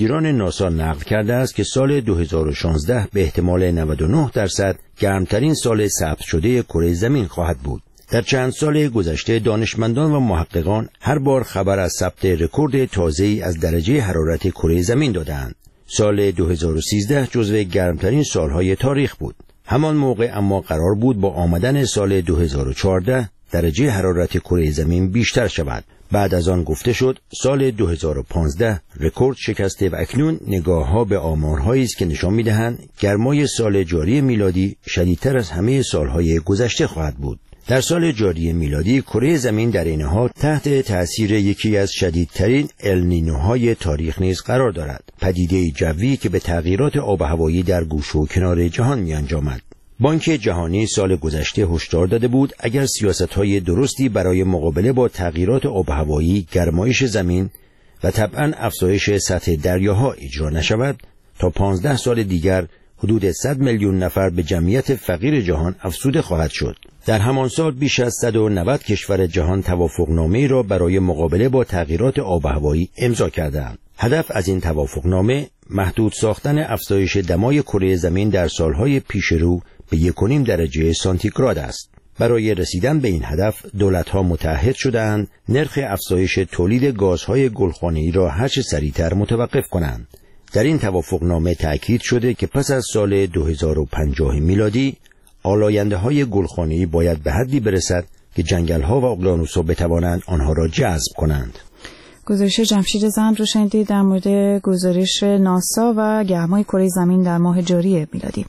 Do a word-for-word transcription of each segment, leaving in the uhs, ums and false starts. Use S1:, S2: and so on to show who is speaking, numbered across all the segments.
S1: مدیران ناسا نقل کرده است که سال دو هزار و شانزده به احتمال نود و نه درصد گرمترین سال ثبت شده کره زمین خواهد بود. در چند سال گذشته دانشمندان و محققان هر بار خبر از ثبت رکورد تازه‌ای از درجه حرارت کره زمین دادند. سال دو هزار و سیزده جزو گرمترین سالهای تاریخ بود. همان موقع اما قرار بود با آمدن سال دو هزار و چهارده درجه حرارت کره زمین بیشتر شود. بعد از آن گفته شد سال دو هزار و پانزده رکورد شکسته و اکنون نگاه‌ها به آمارهایی است که نشان می‌دهند گرمای سال جاری میلادی شدیدتر از همه سالهای گذشته خواهد بود. در سال جاری میلادی کره زمین در این حال تحت تأثیر یکی از شدیدترین النینوهای تاریخ نیز قرار دارد. پدیده جوی که به تغییرات آب و هوایی در گوشه و کنار جهان می‌انجامد. بانک جهانی سال گذشته هشدار داده بود اگر سیاست‌های درستی برای مقابله با تغییرات آب و هوایی، گرمایش زمین و طبعاً افزایش سطح دریاها اجرا نشود، تا پانزده سال دیگر حدود صد میلیون نفر به جمعیت فقیر جهان افزوده خواهد شد. در همان سال بیش از صد و نود کشور جهان توافقنامه‌ای را برای مقابله با تغییرات آب و هوایی امضا کردند. هدف از این توافقنامه محدود ساختن افزایش دمای کره زمین در سالهای پیش رو به یک و نیم درجه سانتیگراد است. برای رسیدن به این هدف دولت‌ها متعهد شدند نرخ افزایش تولید گازهای گلخانه‌ای را هرچه سریعتر متوقف کنند. در این توافقنامه تأکید شده که پس از سال دو هزار و پنجاه میلادی آلاینده‌های گلخانه‌ای باید به حدی برسد که جنگل‌ها و اقیانوس‌ها بتوانند آنها را جذب کنند.
S2: گزارش جمشید زند رو شنیدید در مورد گزارش ناسا و گرمای کره زمین در ماه جاری میلادی.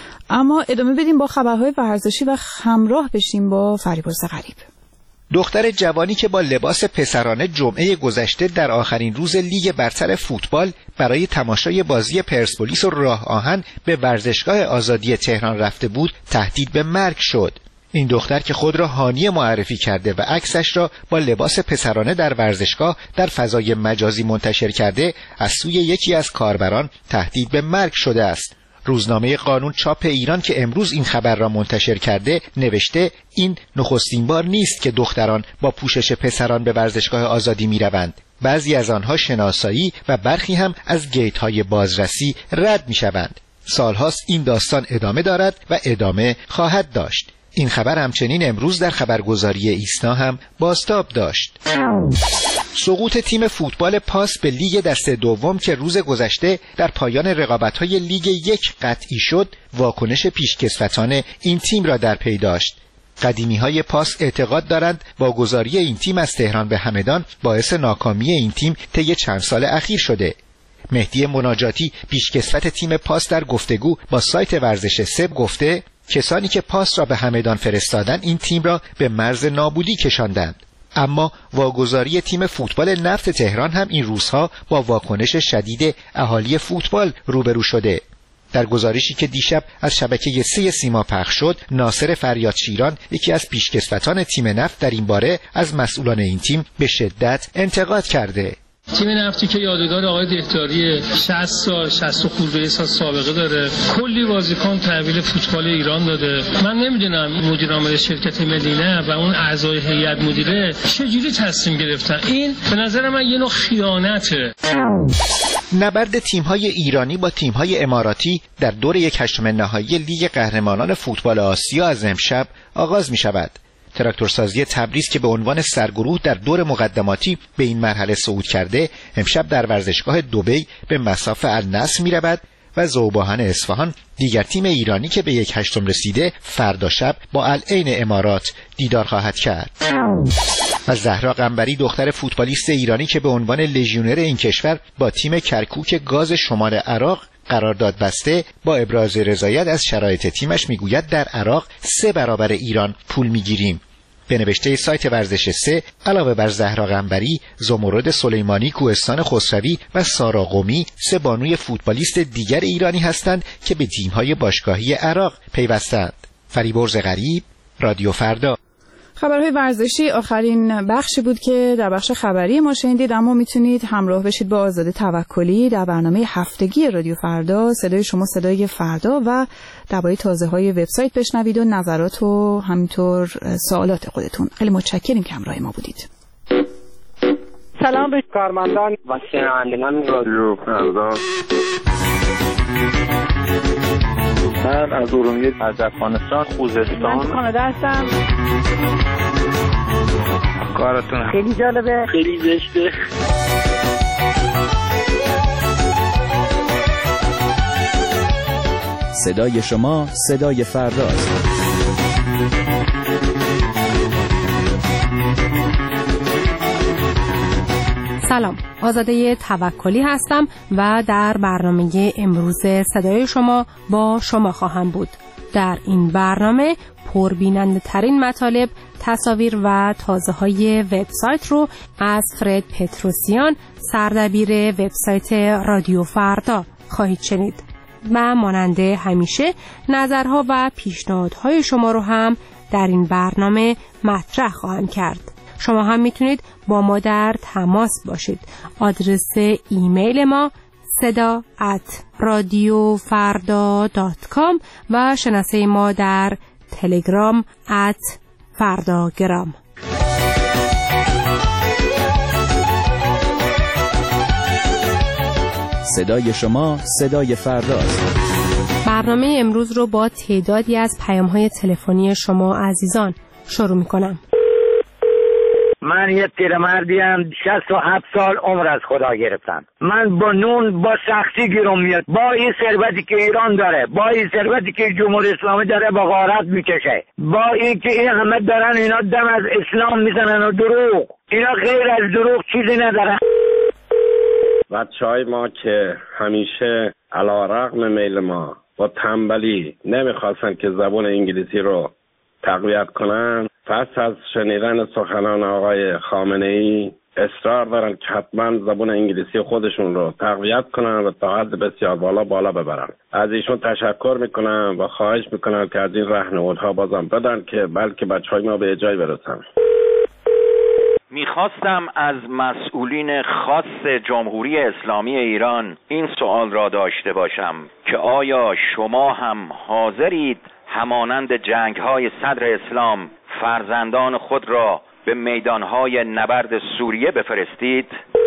S2: اما ادامه بدیم با خبرهای ورزشی و همراه بشیم با فریبرز غریب.
S3: دختر جوانی که با لباس پسرانه جمعه گذشته در آخرین روز لیگ برتر فوتبال برای تماشای بازی پرسپولیس و راه آهن به ورزشگاه آزادی تهران رفته بود تهدید به مرگ شد. این دختر که خود را هانی معرفی کرده و عکسش را با لباس پسرانه در ورزشگاه در فضای مجازی منتشر کرده، از سوی یکی از کاربران تهدید به مرگ شده است. روزنامه قانون چاپ ایران که امروز این خبر را منتشر کرده نوشته این نخستین بار نیست که دختران با پوشش پسران به ورزشگاه آزادی می روند. بعضی از آنها شناسایی و برخی هم از گیت های بازرسی رد می شوند. سالهاست این داستان ادامه دارد و ادامه خواهد داشت. این خبر همچنین امروز در خبرگزاری ایسنا هم بازتاب داشت. سقوط تیم فوتبال پاس به لیگ دسته دوم که روز گذشته در پایان رقابت‌های لیگ یک قطعی شد، واکنش پیشکسوتان این تیم را در پی داشت. قدیمی‌های پاس اعتقاد دارند واگذاری این تیم از تهران به همدان باعث ناکامی این تیم طی چند سال اخیر شده. مهدی مناجاتی پیشکسوت تیم پاس در گفتگو با سایت ورزش سه گفته کسانی که پاس را به همدان فرستادند این تیم را به مرز نابودی کشاندند. اما واگذاری تیم فوتبال نفت تهران هم این روزها با واکنش شدید اهالی فوتبال روبرو شده. در گزارشی که دیشب از شبکه سه سیما پخش شد، ناصر فریاد شیران یکی از پیشکسوتان تیم نفت در این باره از مسئولان این تیم به شدت انتقاد کرده.
S4: تیم نفتی که یادگار آقای دهتاری شصت سال شصت خورده سال سابقه داره، کلی بازیکن تحویل فوتبال ایران داده. من نمیدونم مدیر عامل شرکت ملی نفت و اون اعضای هیئت مدیره چجوری تصمیم گرفتن. این به نظر من یه نوع خیانته.
S3: نبرد تیم‌های ایرانی با تیم‌های اماراتی در دور یک هشتم نهایی لیگ قهرمانان فوتبال آسیا از امشب آغاز می‌شود. تراکتورسازی تبریز که به عنوان سرگروه در دور مقدماتی به این مرحله صعود کرده، امشب در ورزشگاه دبی به مصاف النصر می‌رود و ذوباهن اصفهان، دیگر تیم ایرانی که به یک هشتم رسیده، فردا شب با العین امارات دیدار خواهد کرد. و زهرا قنبری دختر فوتبالیست ایرانی که به عنوان لژیونر این کشور با تیم کرکوک گاز شمال عراق قرارداد بسته، با ابراز رضایت از شرایط تیمش میگوید در عراق سه برابر ایران پول میگیریم. به نوشته سایت ورزش سه، علاوه بر زهرا قنبری، زمرد سلیمانی کوهستان خسروی و سارا قمی سه بانوی فوتبالیست دیگر ایرانی هستند که به تیم‌های باشگاهی عراق پیوستند. فریبرز غریب، رادیو فردا.
S2: خبرهای ورزشی آخرین بخشی بود که در بخش خبری ما شنیدید، اما میتونید همراه بشید با آزاده توکلی در برنامه هفتگی رادیو فردا. صدای شما صدای فردا و درباره تازه‌های وبسایت بشنوید و نظرات و همینطور سوالات خودتون. خیلی متشکریم که همراه ما بودید.
S5: سلام به
S6: کارمندان و شنوندگان رادیو فردا. من از ارومیه، از افغانستان، خوزستان.
S5: من کانادا هستم.
S6: کارتون
S5: خیلی جالبه،
S6: خیلی زشته.
S7: صدای شما صدای فرداست.
S8: سلام، آزاده توکلی هستم و در برنامه امروز صدای شما با شما خواهم بود. در این برنامه پربیننده ترین مطالب، تصاویر و تازه های وبسایت رو از فرد پتروسیان، سردبیر وبسایت رادیو فردا خواهید شنید. و ماننده همیشه نظرها و پیشنهادهای شما رو هم در این برنامه مطرح خواهم کرد. شما هم میتونید با ما در تماس باشید. آدرس ایمیل ما صدا ات رادیو فردا دات کام و شناسه ما در تلگرام ات فرداگرام.
S7: صدای شما صدای فرداست.
S8: برنامه امروز رو با تعدادی از پیام‌های تلفنی شما عزیزان شروع می‌کنم.
S9: من یه پیرمردیم، شصت و هفت سال عمر از خدا گرفتم. من با نون با سختی گیرم میاد. با این ثروتی که ایران داره، با این ثروتی که جمهوری اسلامی داره، با غارت میکشه. با این که این همه دارن اینا دم از اسلام میزنن و دروغ. اینا غیر از دروغ چیزی ندارن.
S10: بچهای ما که همیشه علی‌رغم میل ما با تنبلی نمیخواستن که زبان انگلیسی رو تقویت کنن، پس از شنیدن سخنان آقای خامنه‌ای اصرار دارن که حتما زبان انگلیسی خودشون رو تقویت کنن و تا حد بسیار بالا بالا ببرن. از ایشون تشکر میکنم و خواهش میکنم که از این راهنمودها بازم بدن که بلکه بچهای ما به جای برسن.
S11: میخواستم از مسئولین خاص جمهوری اسلامی ایران این سوال را داشته باشم که آیا شما هم حاضرید همانند جنگ‌های صدر اسلام فرزندان خود را به میدان‌های نبرد سوریه بفرستید؟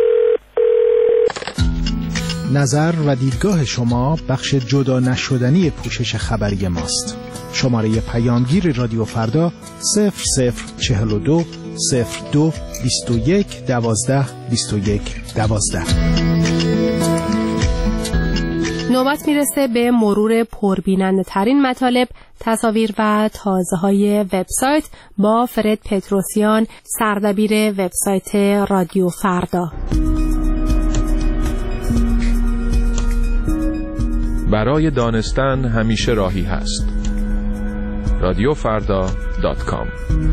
S12: نظر و دیدگاه شما بخش جدا نشدنی پوشش خبری ماست. شماره پیامگیر رادیو فردا صفر صفر چهل و دو صفر دو بیست و یک دوازده بیست و یک دوازده.
S8: نوبت میرسه به مرور پربیننده ترین مطالب، تصاویر و تازه های وبسایت با فرد پتروسیان، سردبیر وبسایت رادیو فردا.
S13: برای دانستن همیشه راهی هست. رادیو فردا دات کام.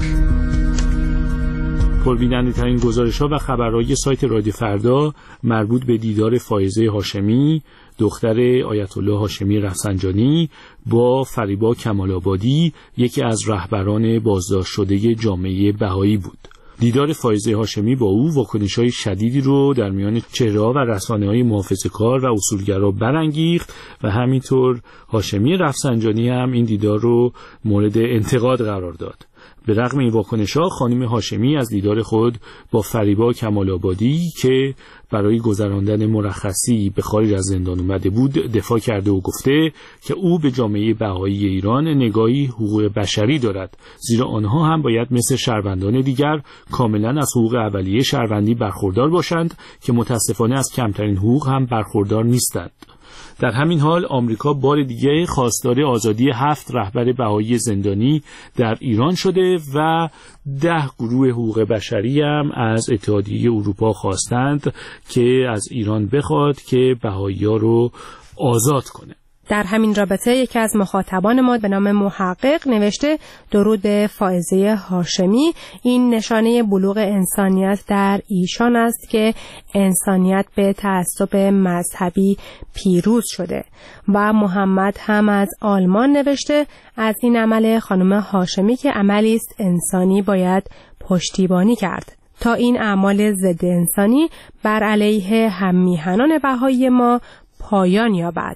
S14: پربیننده ترین گزارش ها و خبرهای سایت رادیو فردا مربوط به دیدار فائزه هاشمی، دختر آیت الله هاشمی رفسنجانی با فریبا کمال‌آبادی، یکی از رهبران بازداشت شده جامعه بهایی بود. دیدار فائزه هاشمی با او واکنش‌های شدیدی رو در میان چهره‌ها و رسانه‌های محافظه‌کار و اصولگرا برانگیخت و همینطور هاشمی رفسنجانی هم این دیدار رو مورد انتقاد قرار داد. به رغم این واکنش‌ها خانم هاشمی از دیدار خود با فریبا کمال‌آبادی که برای گذراندن مرخصی به خارج از زندان اومده بود دفاع کرده و گفته که او به جامعه بهایی ایران نگاهی حقوق بشری دارد، زیرا آنها هم باید مثل شهروندان دیگر کاملا از حقوق اولیه شهروندی برخوردار باشند که متاسفانه از کمترین حقوق هم برخوردار نیستند. در همین حال آمریکا بار دیگه خواستار آزادی هفت رهبر بهایی زندانی در ایران شده و ده گروه حقوق بشری هم از اتحادیه اروپا خواستند که از ایران بخواد که بهایی‌ها رو آزاد کنه.
S8: در همین رابطه یکی از مخاطبان ما به نام محقق نوشته: درود به فائزه هاشمی. این نشانه بلوغ انسانیت در ایشان است که انسانیت به تعصب مذهبی پیروز شده. و محمد هم از آلمان نوشته: از این عمل خانم هاشمی که عملی است انسانی باید پشتیبانی کرد تا این اعمال ضد انسانی بر علیه هم میهنان بهایی ما پایان یابد.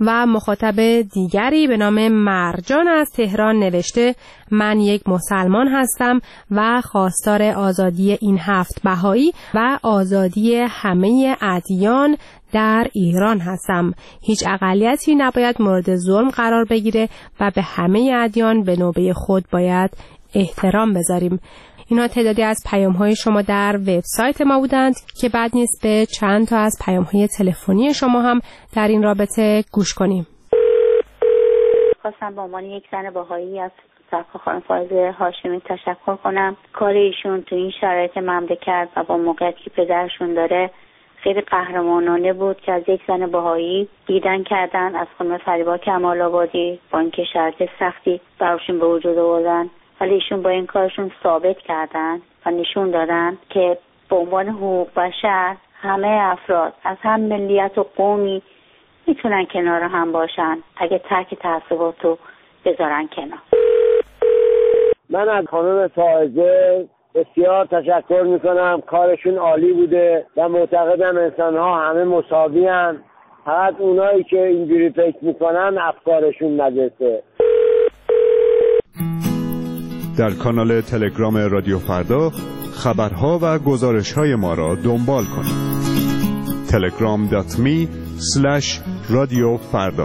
S8: و مخاطب دیگری به نام مرجان از تهران نوشته من یک مسلمان هستم و خواستار آزادی این هفت بهایی و آزادی همه ادیان در ایران هستم. هیچ اقلیتی نباید مورد ظلم قرار بگیره و به همه ادیان به نوبه خود باید احترام بذاریم. اینا تعدادی از پیام‌های شما در وبسایت ما بودند که بعد نیست به چند تا از پیام‌های تلفنی شما هم در این رابطه گوش کنیم.
S5: خواستم به عنوان یک زن بهایی از سرکار خانم فائزه هاشمی تشکر کنم. کار ایشون تو این شرایط مملکت و با موقعیتی که پدرشون داره خیلی قهرمانانه بود که از یک زن بهایی دیدن کردن از خانم فریبا کمال آبادی با اینکه شرایط سختی براشون به وجود آوردن، ولی ایشون با این کارشون ثابت کردن و نشون دادن که به عنوان حقوق بشر همه افراد از هم ملیت و قومی میتونن کنار هم باشن اگه ترک تعصبات رو بذارن کنار.
S15: من از خانم فائزه بسیار تشکر میکنم، کارشون عالی بوده و معتقدم انسان ها همه مساوی هستند، فقط اونایی که اینجوری فکر میکنن افکارشون نجسه.
S16: در کانال تلگرام رادیو فردا خبرها و گزارش‌های ما را دنبال کنید. تلگرام دات می اسلش رادیو فردا.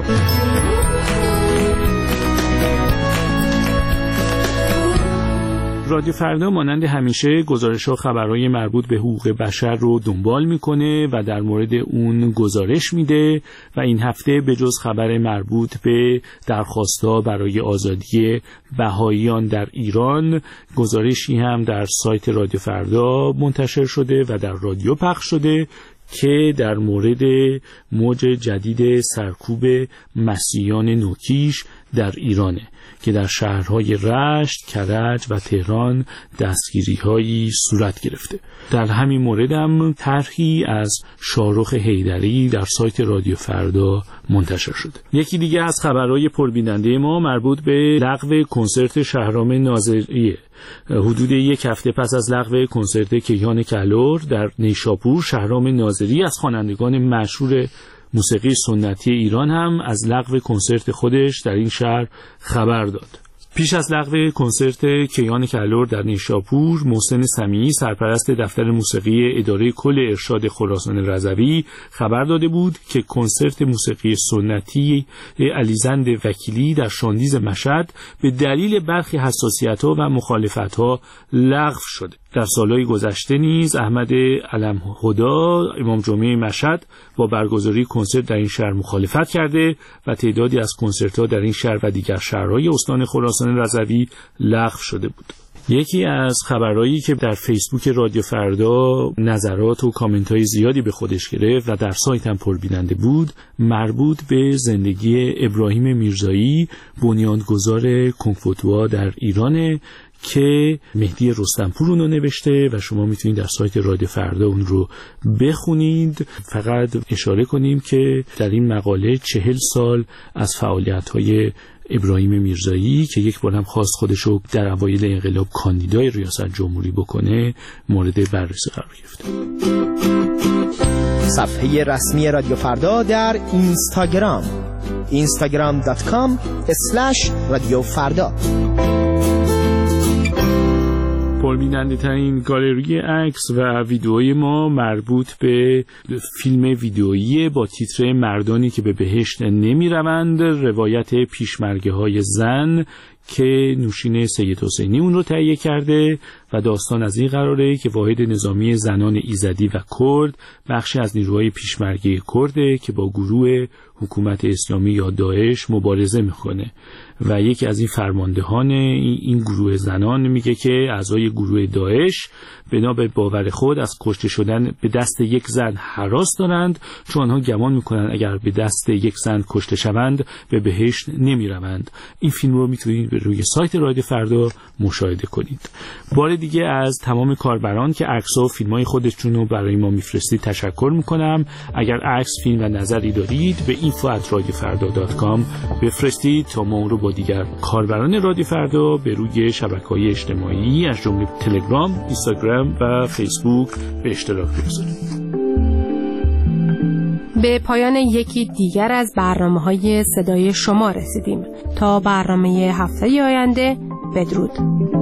S14: رادیو فردا مانند همیشه گزارش و خبرهای مربوط به حقوق بشر رو دنبال میکنه و در مورد اون گزارش میده و این هفته به جز خبر مربوط به درخواست‌ها برای آزادی بهاییان در ایران، گزارشی هم در سایت رادیو فردا منتشر شده و در رادیو پخش شده که در مورد موج جدید سرکوب مسیحیان نوکیش در ایرانه که در شهرهای رشت، کرج و تهران دستگیری‌هایی صورت گرفته. در همین مورد هم طرحی از شاهرخ حیدری در سایت رادیو فردا منتشر شده. یکی دیگه از خبرهای پربیننده ما مربوط به لغو کنسرت شهرام ناظریه. حدود یک هفته پس از لغو کنسرت کیهان کلور در نیشاپور، شهرام ناظری از خوانندگان مشهور موسیقی سنتی ایران هم از لغو کنسرت خودش در این شهر خبر داد. پیش از لغو کنسرت کیهان کلور در نیشاپور، محسن سمیعی سرپرست دفتر موسیقی اداره کل ارشاد خراسان رضوی خبر داده بود که کنسرت موسیقی سنتی علیزند وکیلی در شاندیز مشهد به دلیل برخی حساسیت‌ها و مخالفت‌ها لغو شده. در سالهای گذشته نیز احمد علم‌هدی امام جمعه مشهد با برگزاری کنسرت در این شهر مخالفت کرده و تعدادی از کنسرت‌ها در این شهر و دیگر شهرهای استان خراسان رضوی لغو شده بود. یکی از خبرهایی که در فیسبوک رادیو فردا نظرات و کامنت‌های زیادی به خودش گرفت و در سایت هم پربیننده بود، مربوط به زندگی ابراهیم میرزایی، بنیانگذار کنگ‌فوتوا در ایرانه که مهدی رستمپور اون رو نوشته و شما میتونید در سایت رادیو فردا اون رو بخونید. فقط اشاره کنیم که در این مقاله چهل سال از فعالیت‌های ابراهیم میرزایی که یک بار هم خواست خودشو در اوایل انقلاب کاندیدای ریاست جمهوری بکنه مورد بررسی قرار گرفته.
S17: صفحه رسمی رادیو فردا در اینستاگرام اینستاگرام دات کام اسلش رادیو فردا.
S14: پربیننده ترین گالری عکس و ویدئوی ما مربوط به فیلم ویدئویی با تیتر مردانی که به بهشت نمی روند، روایت پیشمرگه های زن که نوشین سید حسینی اون رو تهیه کرده و داستان از این قراره که واحد نظامی زنان ایزدی و کرد بخشی از نیروهای پیشمرگه کرده که با گروه حکومت اسلامی یا داعش مبارزه میکنه و یکی از این فرماندهان این گروه زنان میگه که اعضای گروه داعش بنا به باور خود از کشته شدن به دست یک زن هراس دارند، چون آنها گمان میکنند اگر به دست یک زن کشته شوند به بهشت نمیروند. این فیلم رو میتونید به روی سایت رادیو فردا مشاهده کنید. بار دیگه از تمام کاربران که عکس و فیلمای خودشون رو برای ما میفرستید تشکر میکنم. اگر عکس، فیلم و نظری دارید به اینفو ات رادیو فردا دات کام بفرستید تا ما اون رو با دیگر کاربران رادیو فردا به روی شبکه‌های اجتماعی از جمله تلگرام، اینستاگرام و فیسبوک به اشتراک بگذاریم.
S8: به پایان یکی دیگر از برنامه‌های صدای شما رسیدیم. تا برنامه هفته آینده، بدرود.